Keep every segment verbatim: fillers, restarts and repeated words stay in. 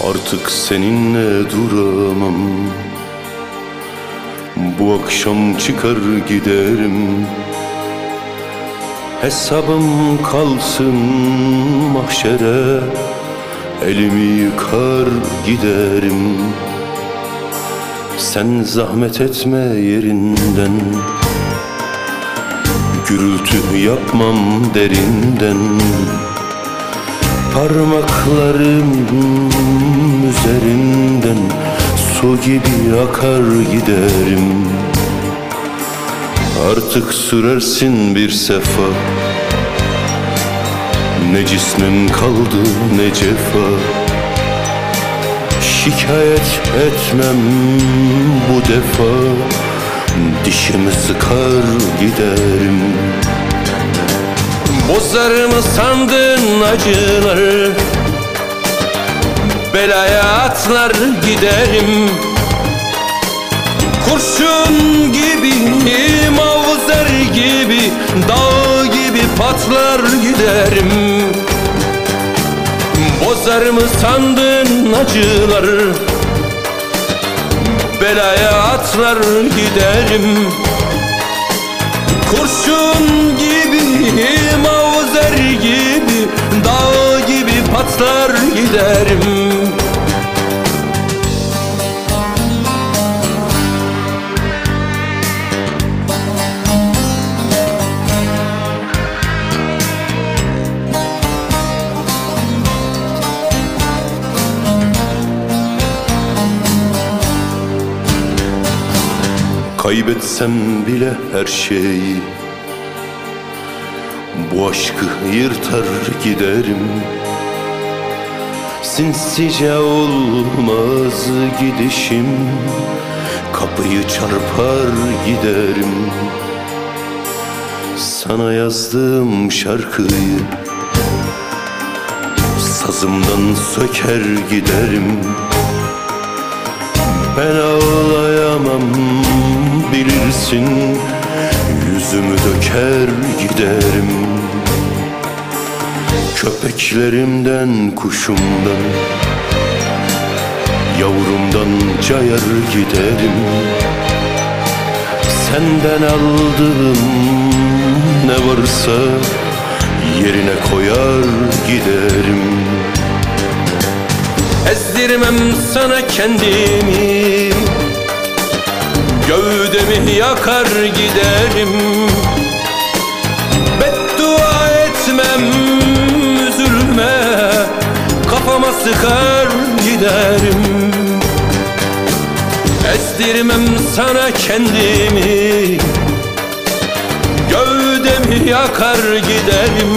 Artık seninle duramam. Bu akşam çıkar giderim. Hesabım kalsın mahşere, elimi yıkar giderim. Sen zahmet etme yerinden, gürültü yapmam derinden. Parmaklarım üzerinden su gibi akar giderim. Artık sürersin bir sefa, ne cismin kaldı ne cefa. Şikayet etmem bu defa, dişimi sıkar giderim. Bozar mı sandın acıları, belaya atlar giderim. Kurşun gibi, mavzer gibi, dağ gibi patlar giderim. Bozar mı sandın acıları, belaya atlar giderim. Kurşun gibi, mavzer gibi, dağ gibi patlar giderim. Kaybetsem bile her şeyi, bu aşkı yırtar giderim. Sinsice olmaz gidişim, kapıyı çarpar giderim. Sana yazdığım şarkıyı sazımdan söker giderim. Ben ağlayamam bilirsin, yüzümü döker giderim. Köpeklerimden, kuşumdan, yavrumdan cayar giderim. Senden aldığım ne varsa yerine koyar giderim. Ezdirmem sana kendimi, gövdemi yakar giderim. Beddua etmem, üzülme, kafama sıkar giderim. Ezdirmem sana kendimi, gövdemi yakar giderim.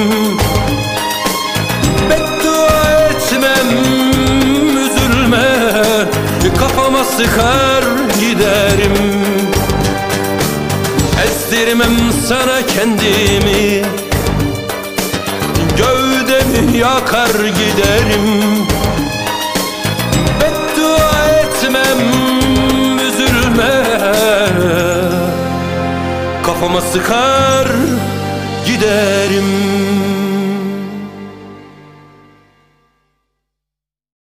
Beddua etmem, üzülme, kafama sıkar giderim. Ezdirmem sana kendimi, gövdemi yakar giderim. Beddua etmem, üzülme, kafama sıkar giderim.